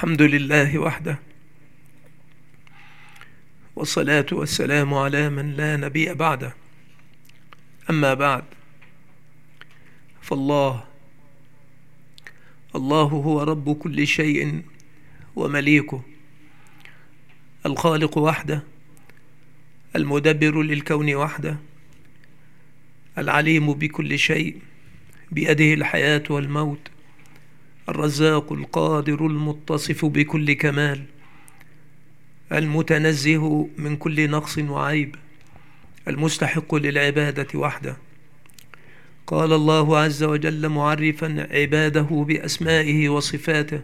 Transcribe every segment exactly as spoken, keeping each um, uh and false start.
الحمد لله وحده، والصلاة والسلام على من لا نبي بعده. أما بعد، فالله الله هو رب كل شيء ومليكه، الخالق وحده، المدبر للكون وحده، العليم بكل شيء، بيده الحياة والموت، الرزاق القادر المتصف بكل كمال، المتنزه من كل نقص وعيب، المستحق للعبادة وحده. قال الله عز وجل معرفا عباده بأسمائه وصفاته: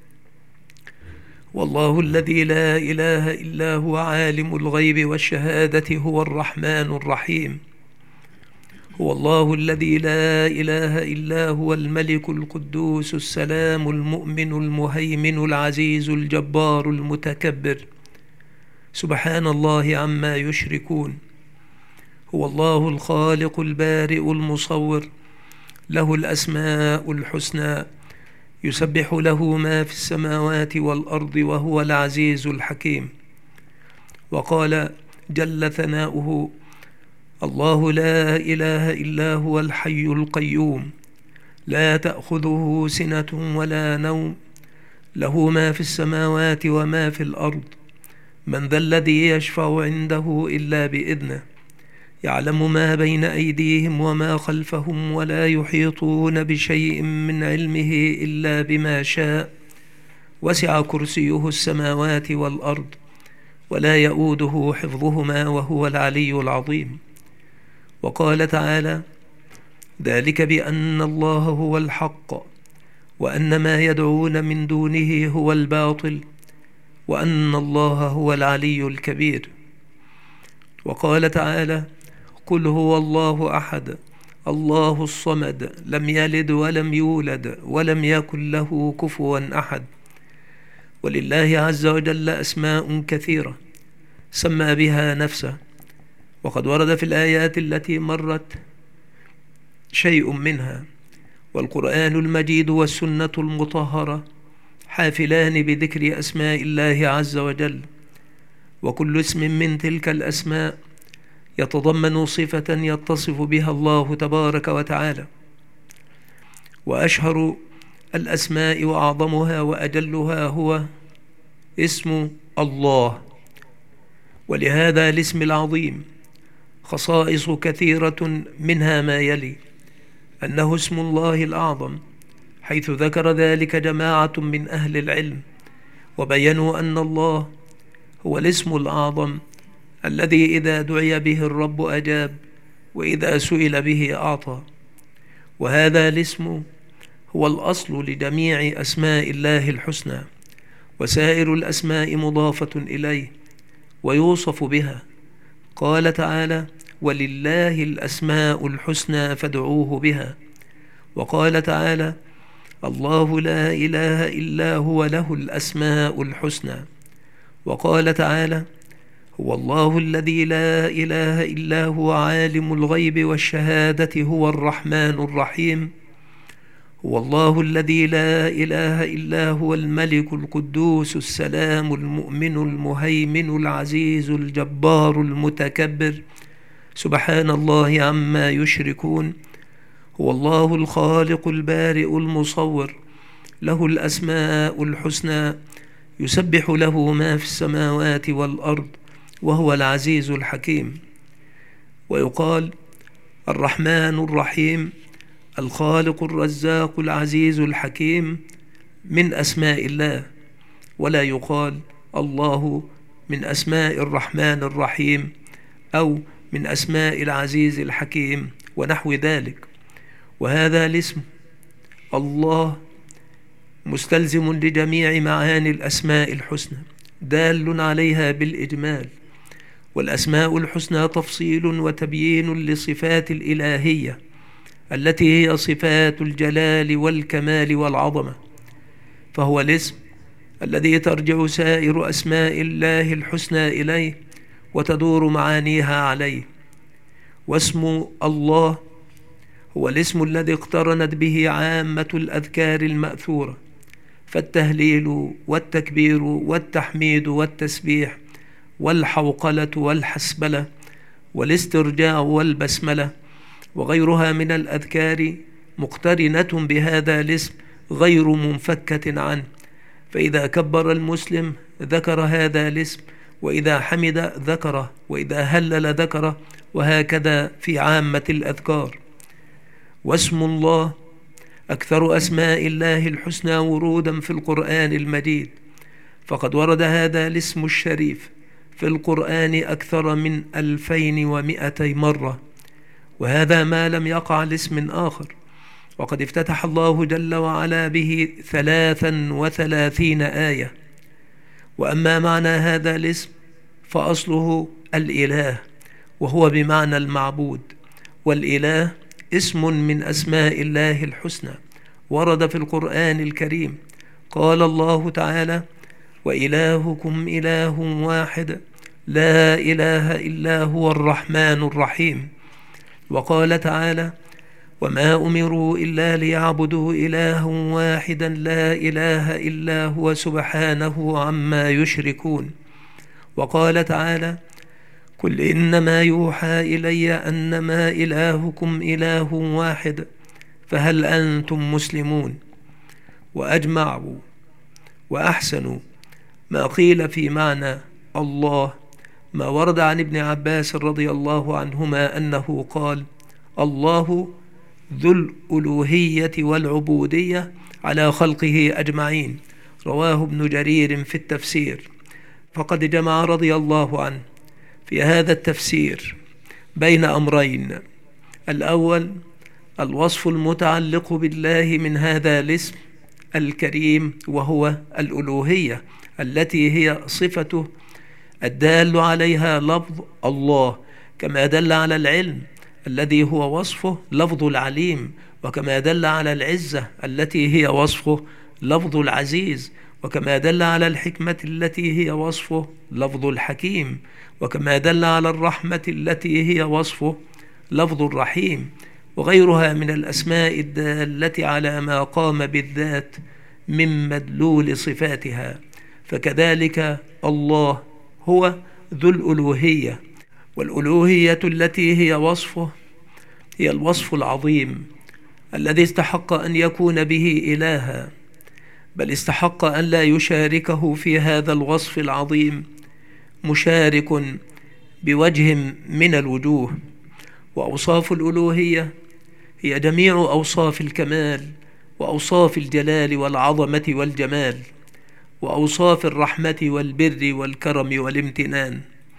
والله الذي لا إله إلا هو عالم الغيب والشهادة هو الرحمن الرحيم. هو الله الذي لا إله إلا هو الملك القدوس السلام المؤمن المهيمن العزيز الجبار المتكبر، سبحان الله عما يشركون. هو الله الخالق البارئ المصور، له الأسماء الحسنى، يسبح له ما في السماوات والأرض، وهو العزيز الحكيم. وقال جل ثناؤه: الله لا إله إلا هو الحي القيوم، لا تأخذه سنة ولا نوم، له ما في السماوات وما في الأرض، من ذا الذي يشفع عنده إلا بإذنه، يعلم ما بين أيديهم وما خلفهم، ولا يحيطون بشيء من علمه إلا بما شاء، وسع كرسيه السماوات والأرض، ولا يؤوده حفظهما، وهو العلي العظيم. وقال تعالى: ذلك بأن الله هو الحق، وأن ما يدعون من دونه هو الباطل، وأن الله هو العلي الكبير. وقال تعالى: قل هو الله أحد الله الصمد، لم يلد ولم يولد ولم يكن له كفوا أحد. ولله عز وجل أسماء كثيرة سمى بها نفسه، وقد ورد في الآيات التي مرت شيء منها، والقرآن المجيد والسنة المطهرة حافلان بذكر أسماء الله عز وجل، وكل اسم من تلك الأسماء يتضمن صفة يتصف بها الله تبارك وتعالى. وأشهر الأسماء وأعظمها وأجلها هو اسم الله. ولهذا الاسم العظيم خصائص كثيرة، منها ما يلي: أنه اسم الله الأعظم، حيث ذكر ذلك جماعة من أهل العلم، وبينوا أن الله هو الاسم الأعظم الذي إذا دعي به الرب أجاب، وإذا سئل به أعطى. وهذا الاسم هو الأصل لجميع أسماء الله الحسنى، وسائر الأسماء مضافة إليه ويوصف بها. قال تعالى: ولله الأسماء الحسنى فادعوه بها. وقال تعالى: الله لا إله إلا هو له الأسماء الحسنى. وقال تعالى: هو الله الذي لا إله إلا هو عالم الغيب والشهادة هو الرحمن الرحيم. هو الله الذي لا إله إلا هو الملك القدوس السلام المؤمن المهيمن العزيز الجبار المتكبر، سبحان الله عما يشركون. هو الله الخالق البارئ المصور، له الأسماء الحسنى، يسبح له ما في السماوات والأرض، وهو العزيز الحكيم. ويقال الرحمن الرحيم، الخالق الرزاق العزيز الحكيم من أسماء الله، ولا يقال الله من أسماء الرحمن الرحيم أو من أسماء العزيز الحكيم ونحو ذلك. وهذا الاسم الله مستلزم لجميع معاني الأسماء الحسنى، دال عليها بالإجمال. والأسماء الحسنى تفصيل وتبيين لصفات الإلهية التي هي صفات الجلال والكمال والعظمة، فهو الاسم الذي ترجع سائر أسماء الله الحسنى إليه وتدور معانيها عليه. واسم الله هو الاسم الذي اقترنت به عامة الأذكار المأثورة، فالتهليل والتكبير والتحميد والتسبيح والحوقلة والحسبلة والاسترجاع والبسملة وغيرها من الأذكار مقترنة بهذا الاسم غير منفكة عنه، فإذا كبر المسلم ذكر هذا الاسم، وإذا حمد ذكره، وإذا هلل ذكره، وهكذا في عامة الأذكار. واسم الله أكثر أسماء الله الحسنى ورودا في القرآن المجيد، فقد ورد هذا الاسم الشريف في القرآن أكثر من ألفين ومئتي مرة، وهذا ما لم يقع لاسم آخر، وقد افتتح الله جل وعلا به ثلاثا وثلاثين آية. وأما معنى هذا الاسم فأصله الإله، وهو بمعنى المعبود، والإله اسم من أسماء الله الحسنى ورد في القرآن الكريم. قال الله تعالى: وإلهكم إله واحد لا إله إلا هو الرحمن الرحيم. وقال تعالى: وما أمروا إلا ليعبدوا إلها واحدا لا إله إلا هو سبحانه عما يشركون. وقال تعالى: قل إنما يوحى إلي أنما إلهكم إله واحد فهل أنتم مسلمون. وأجمعوا وأحسنوا ما قيل في معنى الله ما ورد عن ابن عباس رضي الله عنهما أنه قال: الله ذو الألوهية والعبودية على خلقه أجمعين. رواه ابن جرير في التفسير. فقد جمع رضي الله عنه في هذا التفسير بين أمرين: الأول الوصف المتعلق بالله من هذا الاسم الكريم، وهو الألوهية التي هي صفته الدال عليها لفظ الله، كما دل على العلم الذي هو وصفه لفظ العليم، وكما دل على العزة التي هي وصفه لفظ العزيز، وكما دل على الحكمة التي هي وصفه لفظ الحكيم، وكما دل على الرحمة التي هي وصفه لفظ الرحيم، وغيرها من الأسماء الدالة على ما قام بالذات من مدلول صفاتها. فكذلك الله هو ذو الألوهية، والألوهية التي هي وصفه هي الوصف العظيم الذي استحق أن يكون به إلها، بل استحق أن لا يشاركه في هذا الوصف العظيم مشارك بوجه من الوجوه. وأوصاف الألوهية هي جميع أوصاف الكمال، وأوصاف الجلال والعظمة والجمال، وأوصاف الرحمة والبر والكرم والامتنان.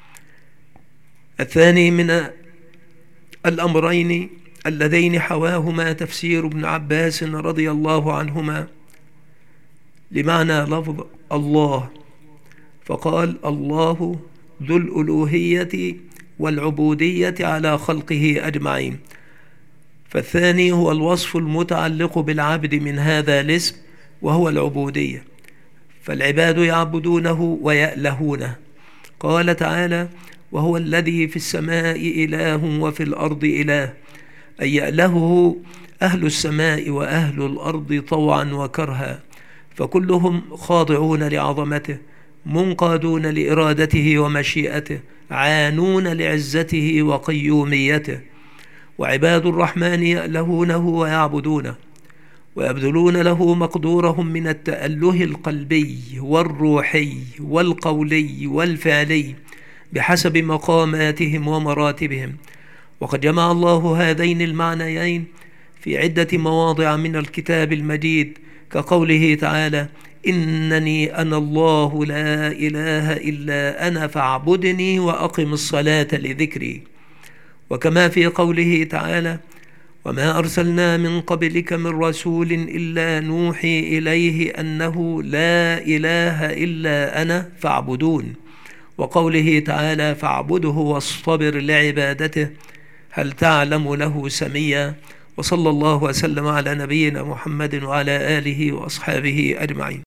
الثاني من الأمرين اللذين حواهما تفسير ابن عباس رضي الله عنهما لمعنى لفظ الله، فقال: الله ذو الألوهية والعبودية على خلقه أجمعين. فالثاني هو الوصف المتعلق بالعبد من هذا الاسم، وهو العبودية، فالعباد يعبدونه ويألهونه. قال تعالى: وهو الذي في السماء إله وفي الأرض إله، أي يألهه أهل السماء وأهل الأرض طوعا وكرها، فكلهم خاضعون لعظمته، منقادون لإرادته ومشيئته، عانون لعزته وقيوميته. وعباد الرحمن يألهونه ويعبدونه، ويبذلون له مقدورهم من التأله القلبي والروحي والقولي والفعلي بحسب مقاماتهم ومراتبهم. وقد جمع الله هذين المعنيين في عدة مواضع من الكتاب المجيد، كقوله تعالى: إنني أنا الله لا إله إلا أنا فاعبدني وأقم الصلاة لذكري. وكما في قوله تعالى: وما أرسلنا من قبلك من رسول إلا نوحي إليه أنه لا إله إلا أنا فاعبدون. وقوله تعالى: فاعبده واصطبر لعبادته هل تعلم له سميا. وصلى الله وسلم على نبينا محمد وعلى آله وأصحابه أجمعين.